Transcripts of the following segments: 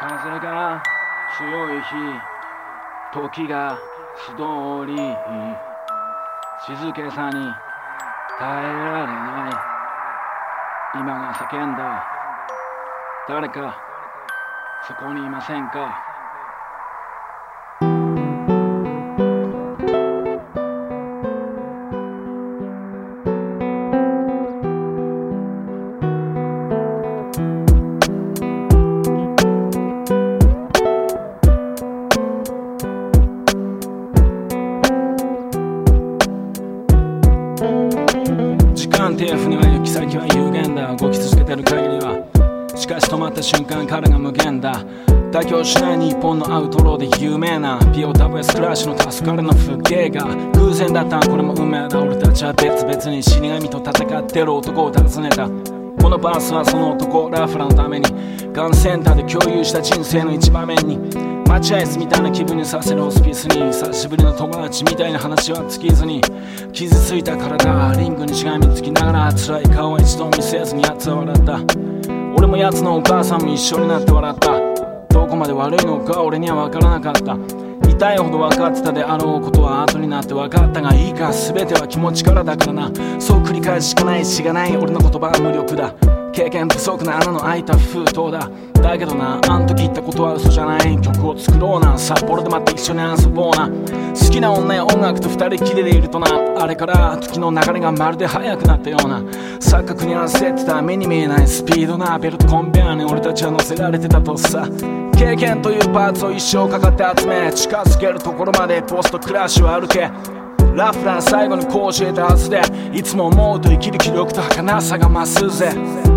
風が強い日、時が素通り、静けさに耐えられない。今が叫んだ。誰かそこにいませんか？時間手振には行き先は有限だ。動き続けてる限りは、しかし止まった瞬間彼が無限だ。妥協しない日本のアウトローで有名な POWS クラッシュの助かるの風景が偶然だった。これも運命だ。俺たちは別々に死神と戦ってる男を訪ねた。このバースはその男ラフラのためにガンセンターで共有した人生の一場面に待合室みたいな気分にさせるホスピスに久しぶりの友達みたいな話は尽きずに傷ついた体リングにしがみつきながら辛い顔は一度見せずに奴は笑った。俺も奴のお母さんも一緒になって笑った。どこまで悪いのか俺には分からなかった。痛いほど分かってたであろうことは後になって分かったがいいか、全ては気持ちからだからな。そう繰り返ししかないしがない俺の言葉は無力だ。経験不足な穴の開いた封筒だ。だけどな、あん時言ったことは嘘じゃない。曲を作ろうな、札幌で待って一緒に遊ぼうな。好きな女や音楽と二人きりでいるとな、あれから時の流れがまるで速くなったような錯覚に焦ってた目に見えないスピードなベルトコンベアに俺たちは乗せられてたとさ。経験というパーツを一生かかって集め近づけるところまでポストクラッシュを歩け。ラフラー最後にこう教えたはずでいつも思うと生きる気力と儚さが増すぜ。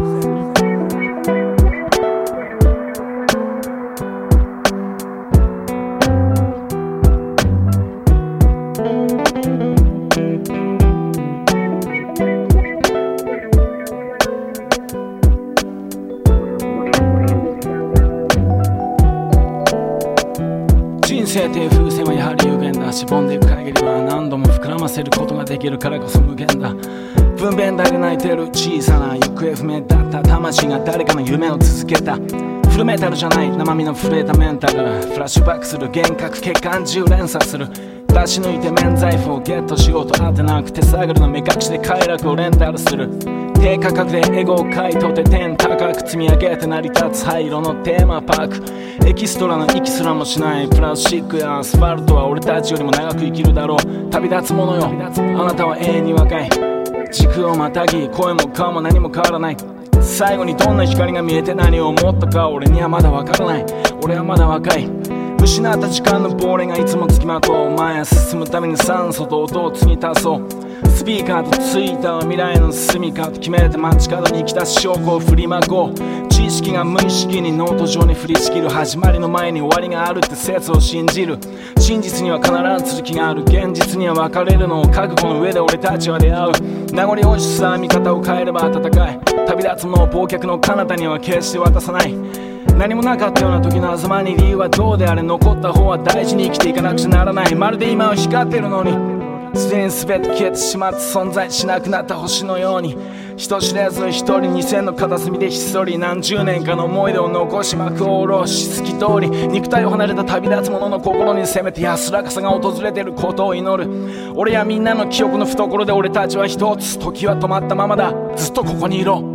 人生という風船はやはり有限だ。しぼんでいく限りは何度も膨らませることができるからこそ無限だ。分娩台で泣いてる小さな行方不明だった魂が誰かの夢を続けた。フルメタルじゃない生身の震えたメンタル、フラッシュバックする幻覚血管中連鎖する。出し抜いて免罪符をゲットしようとあてなく手探りの目隠しで快楽をレンタルする。低価格でエゴを買い取って天高く積み上げて成り立つ灰色のテーマパーク。エキストラの息すらもしないプラスチックやアスファルトは俺たちよりも長く生きるだろう。旅立つ者よ、あなたは永遠に若い。時空をまたぎ声も顔も何も変わらない。最後にどんな光が見えて何を思ったか俺にはまだわからない。俺はまだ若い。失った時間の亡霊がいつもつきまとう。前へ進むために酸素と音を継ぎ足そう。スピーカーとツイッターは未来の住みかと決めて街角に来た証拠を振りまこう。知識が無意識にノート上に降りしきる。始まりの前に終わりがあるって説を信じる。真実には必ず続きがある。現実には別れるのを覚悟の上で俺たちは出会う。名残惜しさ見方を変えれば温かい。旅立つものを忘却の彼方には決して渡さない。何もなかったような時の狭間に理由はどうであれ残った方は大事に生きていかなくちゃならない。まるで今は光ってるのにすでに全て消えてしまって存在しなくなった星のように人知れず一人2000の片隅でひっそり何十年かの思い出を残し幕を下ろし透き通り肉体を離れた旅立つ者の心にせめて安らかさが訪れてることを祈る。俺やみんなの記憶の懐で俺たちは一つ。時は止まったままだ。ずっとここにいろ。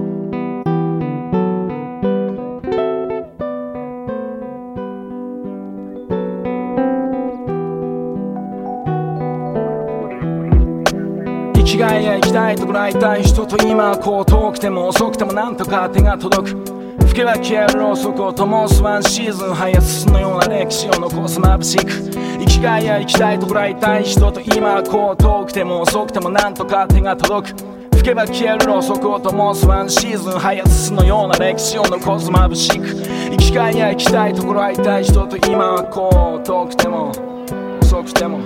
生きがいや生きたいとこらいたい人と今はこう遠くても遅くてもなんとか手が届く。吹けば消えるろうそくを灯すワンシーズンハイアスのような歴史を残す眩しく。生きがいや生きたいとこらいたい人と今はこう遠くても遅くてもなんとか手が届く。吹けば消えるろうそくを灯すワンシーズンハイアスのような歴史を残す眩しく。生きがいや生きたいとこらいたい人と今はこう遠くても遅くても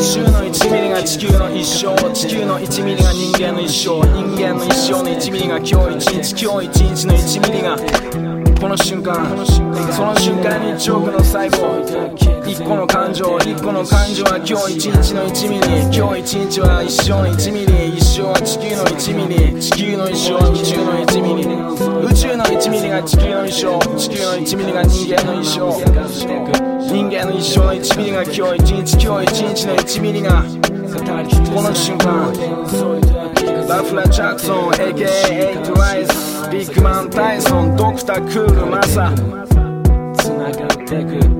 宙の1ミリが地球の一生、地球の1ミリが人間の一生、人間の一生の1ミリが今日1日、今日1日の1ミリがこの瞬間、その瞬間に1億の細胞、1個の感情、1個の感情は今日1日の1ミリ、今日1日は一生の1ミリ、一生は地球の1ミリ、地球の一生は宇宙の1ミリ、宇宙の1ミリが地球の一生、地球の1ミリが人間の一生、人間の一生の1ミリが今日1日、今日1日の1ミリがこの瞬間、ラフラ・ジャクソン AKA 8RISE、ビッグマン・タイソン、ドクター・クール・マサ、つながってく。